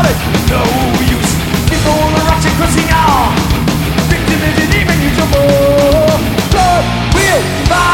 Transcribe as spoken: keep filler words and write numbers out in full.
about it, no use. People are rushing, crossing out. Victim is an even you jumble. Blood will buy.